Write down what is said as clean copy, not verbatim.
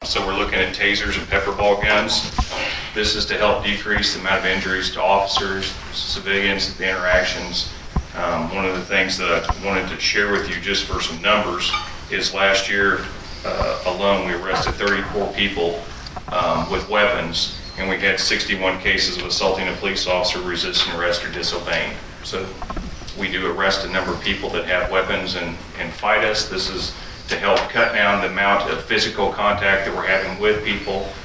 So we're looking at tasers and pepper ball guns. This is to help decrease the amount of injuries to officers, civilians, the interactions. One of the things that I wanted to share with you just for some numbers is last year alone we arrested 34 people with weapons, and we had 61 cases of assaulting a police officer, resisting arrest, or disobeying. So we do arrest a number of people that have weapons and fight us. This is to help cut down the amount of physical contact that we're having with people